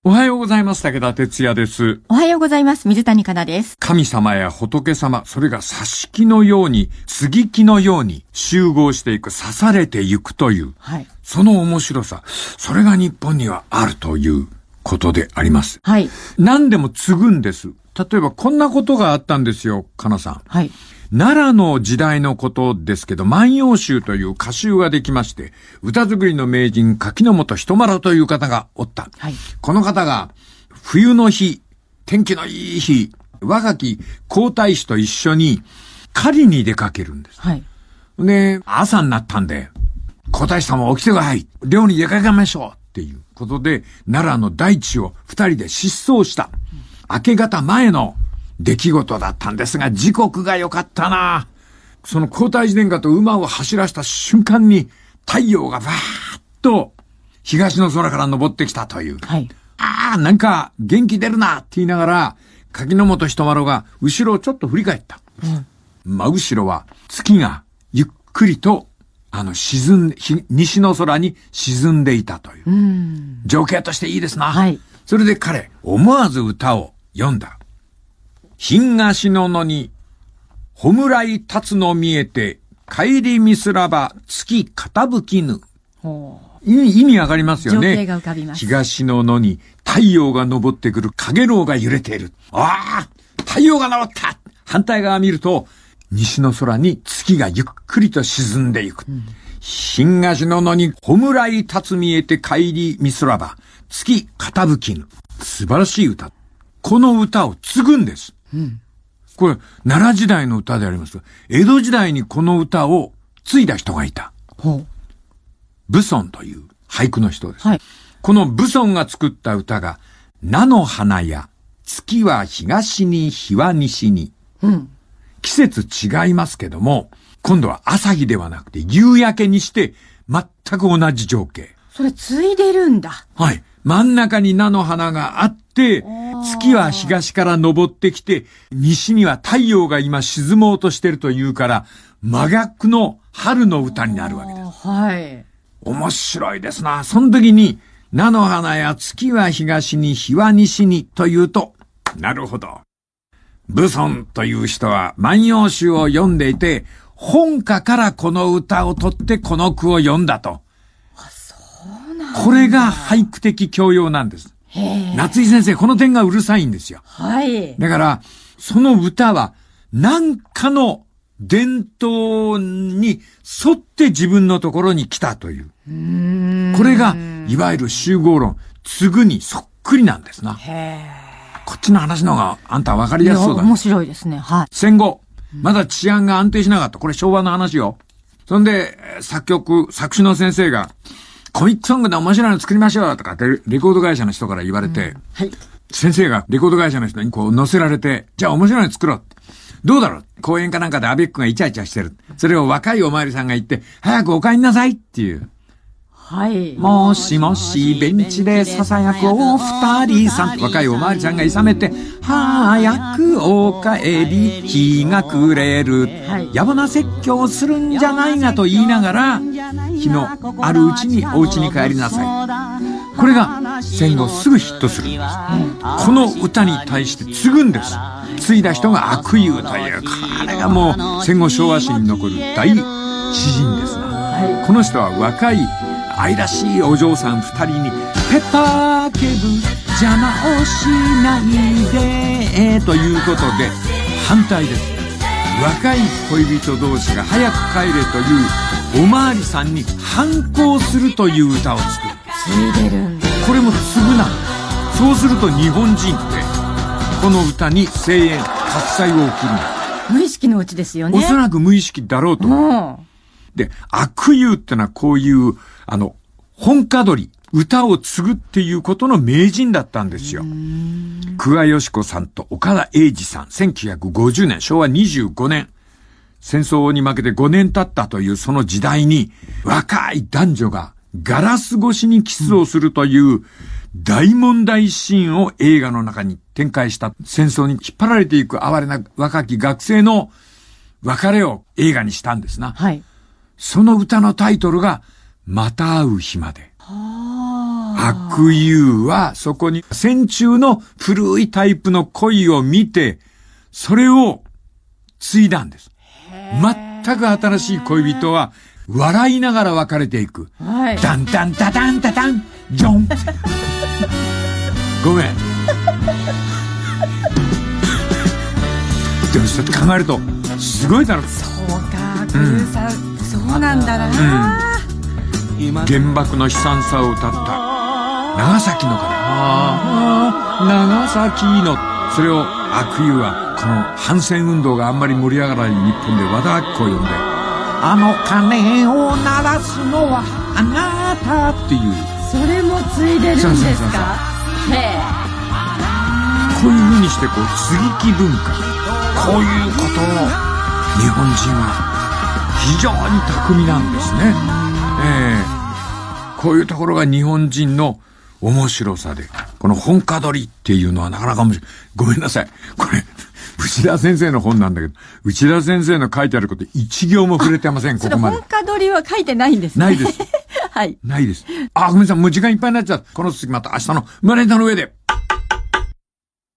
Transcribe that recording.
おはようございます。武田哲也です。 おはようございます。水谷香奈です。 神様や仏様、それが挿し木のように、接ぎ木のように集合していく、刺されていくという、 はい、 その面白さ、それが日本にはあるということであります。 はい。 何でも継ぐんです。例えばこんなことがあったんですよ、香奈さん。 はい。 奈良の時代のことですけど、万葉集という歌集ができまして、歌作りの名人、柿本人丸という方がおった。 はい。 この方が、冬の日、天気のいい日、若き皇太子と一緒に狩りに出かけるんです。 はい。 で、朝になったんで、皇太子様起きてください。漁に出かけましょうっていうことで、奈良の大地を二人で疾走した。明け方前の出来事だったんですが、時刻が良かったな。その皇太子殿下と馬を走らした瞬間に、太陽がバーッと東の空から昇ってきたという。 はい。 なんか元気出るなって言いながら、柿本人丸が後ろをちょっと振り返った。真後ろは月がゆっくりと西の空に沈んでいたという。情景としていいですな。 はい。 それで彼、思わず歌を読んだ。東の野に、弔い立つの見えて、帰りみすらば月傾きぬ。意味わかりますよね。 情景が浮かびます。 東の野に太陽が昇ってくる、影楼が揺れている。太陽が昇った。反対側見ると、西の空に月がゆっくりと沈んでいく。東の野に弔い立つ見えて帰りみすらば月傾きぬ。素晴らしい歌。この歌を継ぐんです。これ、奈良時代の歌でありますが、江戸時代にこの歌を継いだ人がいた。武尊という俳句の人です。 はい。 この武尊が作った歌が、菜の花や月は東に日は西に。季節違いますけども、今度は朝日ではなくて夕焼けにして全く同じ情景。 それ継いでるんだ。 はい。真ん中に菜の花があって、月は東から昇ってきて、西には太陽が今沈もうとしてるというから、真逆の春の歌になるわけです。 はい。 面白いですな。その時に、菜の花や月は東に日は西にというと、なるほど。武尊という人は万葉集を読んでいて、本歌からこの歌を取ってこの句を読んだと。 そうなんだ。 これが俳句的教養なんです。夏井先生、この点がうるさいんですよ。 はい。 だから、その歌は何かの伝統に沿って自分のところに来たという。これが、いわゆる集合論、継ぐにそっくりなんですな。こっちの話の方があんた分かりやすそうだね。 面白いですね。はい。 戦後、まだ治安が安定しなかった。これ昭和の話よ。そんで、作詞の先生が、コミックソングで面白いの作りましょうとかってレコード会社の人から言われて、 はい。 先生がレコード会社の人にこう載せられて、じゃあ面白いの作ろうって。どうだろう、公園かなんかでアベックがイチャイチャしてる。それを若いおまわりさんが言って、早くお帰りなさいっていう。 はい。 もしもし、ベンチで囁くお二人さん。若いおまわりさんがいさめて、早くお帰り、日が暮れる。野暮な説教をするんじゃないがと言いながら、日のあるうちにお家に帰りなさい。これが戦後すぐヒットするんです。この歌に対して継ぐんです。継いだ人が悪友という、これがもう戦後昭和史に残る大詩人ですな。この人は若い愛らしいお嬢さん二人にペッパー警部邪魔をしないでということで反対です。若い恋人同士が早く帰れというおまわりさんに反抗するという歌を作る。 継いでるんだ。 これも継ぐな。そうすると日本人ってこの歌に声援喝采を送るんだ。 無意識のうちですよね。 おそらく無意識だろうと。で、悪友ってのはこういう本歌取り、歌を継ぐっていうことの名人だったんですよ。久我義子さんと岡田英二さん、1950年、昭和25年、戦争に負けて5年経ったというその時代に、若い男女がガラス越しにキスをするという大問題シーンを映画の中に展開した、戦争に引っ張られていく哀れな若き学生の別れを映画にしたんですな。 はい。 その歌のタイトルが、また会う日まで。 悪友はそこに戦中の古いタイプの恋を見て、それを継いだんです。全く新しい恋人は笑いながら別れていく。 はい。 ダンダンダダンダダン、ジョン。ごめん。でもそうやって考えると、すごいだろ。 そうか、クルーさん、そうなんだな。 原爆の悲惨さを歌った長崎の鐘。長崎の。それを悪友は、この反戦運動があんまり盛り上がらない日本で和田アキ子を呼んで、あの鐘を鳴らすのはあなたっていう。 それも継いでるんですか？へえ。 こういう風にして接ぎ木文化。こういうことを日本人は非常に巧みなんですね。こういうところが日本人の面白さで、この本家取りっていうのはなかなか面白い。ごめんなさい。これ、内田先生の本なんだけど、内田先生の書いてあること一行も触れてません、ここまで。 本家取りは書いてないんですね。 ないです。 はい。 ないです。ごめんなさい。もう時間いっぱいになっちゃった。この次また明日の胸板の上で。